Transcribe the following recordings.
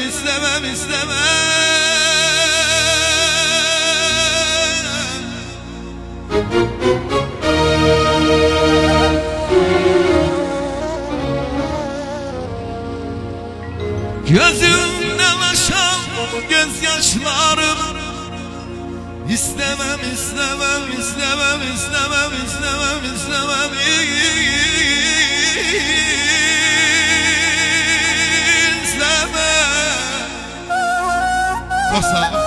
istemem, istemem. Gözümden aşan gözyaşlarım, istemem, istemem, istemem, istemem, istemem, istemem, istemem. Çok sağ ol.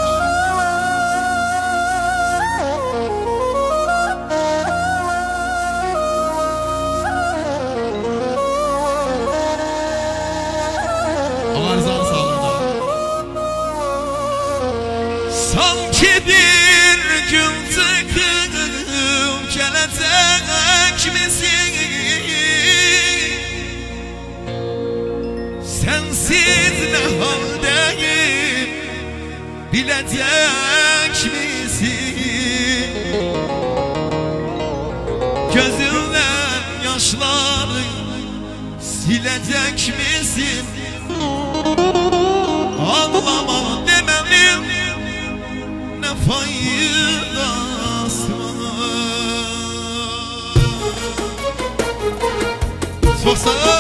Sanki bir gün çıkıp gelecek misin? Sensiz ne haldeyim bilecek misin? Gözünden yaşları silecek misin? Ağlama demelim, ne faydası var? Sorsana.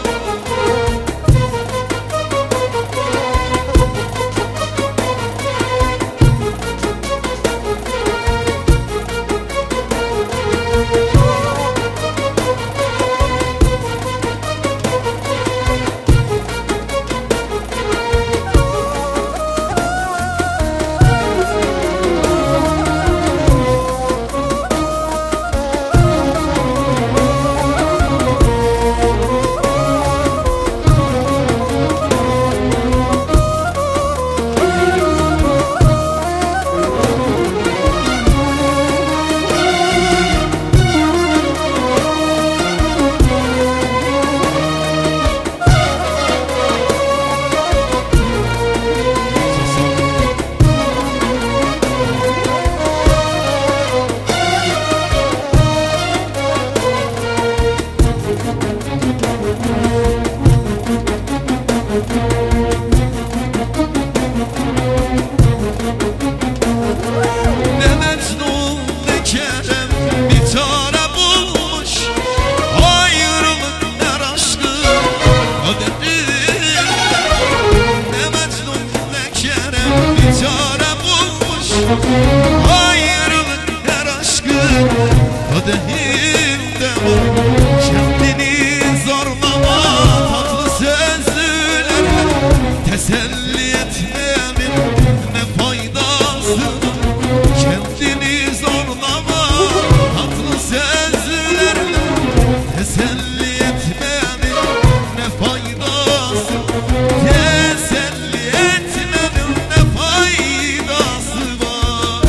Ayrılık her aşkın kadehinde var. Kendini zorlama tatlı sözlerle, teselli etmenin ne faydası var? Kendini zorlama tatlı sözlerle, teselli etmenin ne faydası var? Teselli etmenin ne faydası var?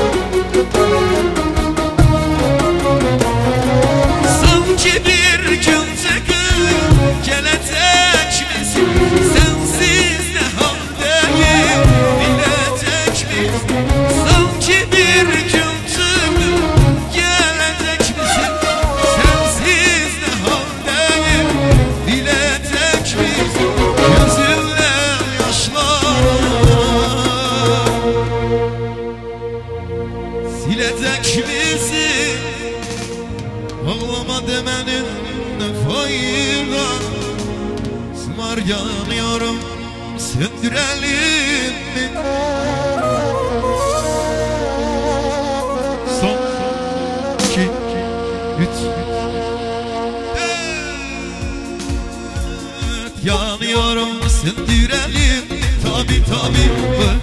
Sanki bir gün çıkıp gelecek misin? Sensiz ne haldeyim bilecek misin? Sanki bir gün çıkıp gelecek misin? Sensiz ne haldeyim bilecek misin? Gözümden yaşlar silecek misin? Ağlama demenin ne faydası var? Yanıyorum, söndürelim mi? Son, iki, üç, dört. Yanıyorum, söndürelim. Tabi tabi.